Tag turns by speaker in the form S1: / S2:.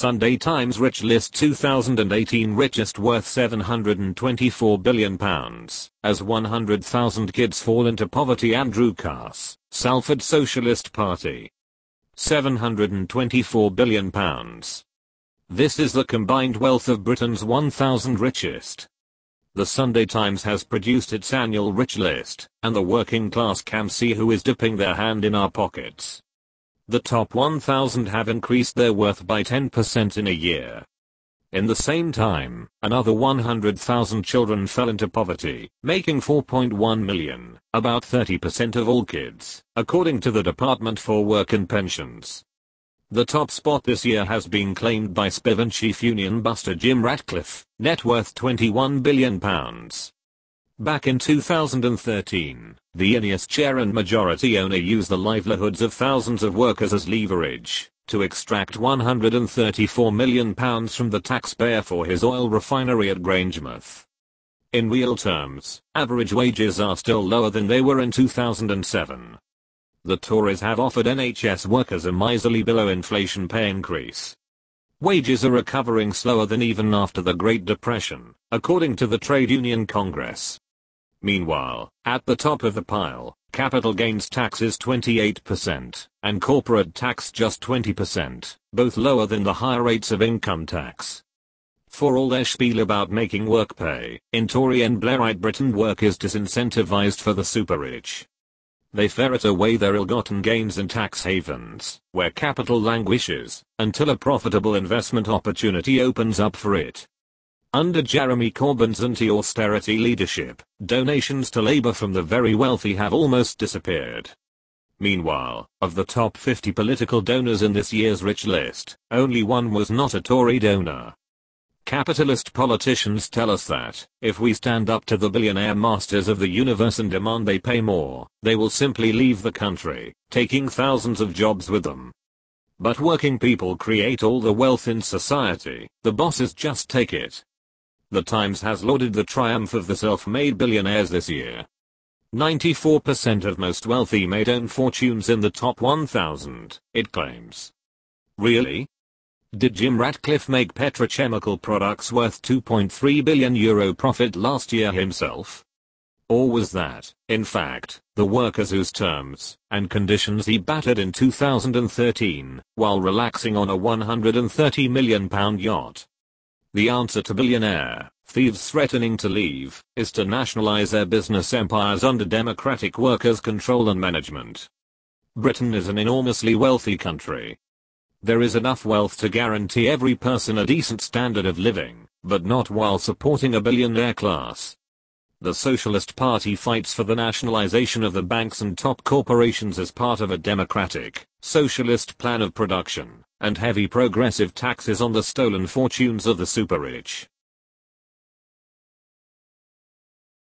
S1: Sunday Times Rich List 2018 richest worth £724 billion, as 100,000 kids fall into poverty. Andrew Cass, Salford Socialist Party. £724 billion. This is the combined wealth of Britain's 1,000 richest. The Sunday Times has produced its annual Rich List, and the working class can see who is dipping their hand in our pockets. The top 1,000 have increased their worth by 10% in a year. In the same time, another 100,000 children fell into poverty, making 4.1 million, about 30% of all kids, according to the Department for Work and Pensions. The top spot this year has been claimed by Spivin chief union buster Jim Ratcliffe, net worth £21 billion. Back in 2013, the INEOS chair and majority owner used the livelihoods of thousands of workers as leverage to extract £134 million from the taxpayer for his oil refinery at Grangemouth. In real terms, average wages are still lower than they were in 2007. The Tories have offered NHS workers a miserly below-inflation pay increase. Wages are recovering slower than even after the Great Depression, according to the Trade Union Congress. Meanwhile, at the top of the pile, capital gains tax is 28%, and corporate tax just 20%, both lower than the higher rates of income tax. For all their spiel about making work pay, in Tory and Blairite Britain work is disincentivized for the super-rich. They ferret away their ill-gotten gains in tax havens, where capital languishes, until a profitable investment opportunity opens up for it. Under Jeremy Corbyn's anti-austerity leadership, donations to Labour from the very wealthy have almost disappeared. Meanwhile, of the top 50 political donors in this year's Rich List, only one was not a Tory donor. Capitalist politicians tell us that, if we stand up to the billionaire masters of the universe and demand they pay more, they will simply leave the country, taking thousands of jobs with them. But working people create all the wealth in society, the bosses just take it. The Times has lauded the triumph of the self-made billionaires this year. 94% of most wealthy made own fortunes in the top 1,000, it claims. Really? Did Jim Ratcliffe make petrochemical products worth €2.3 billion profit last year himself? Or was that, in fact, the workers whose terms and conditions he battered in 2013, while relaxing on a £130 million yacht? The answer to billionaire thieves threatening to leave is to nationalize their business empires under democratic workers' control and management. Britain is an enormously wealthy country. There is enough wealth to guarantee every person a decent standard of living, but not while supporting a billionaire class. The Socialist Party fights for the nationalization of the banks and top corporations as part of a democratic, socialist plan of production, and heavy progressive taxes on the stolen fortunes of the super-rich.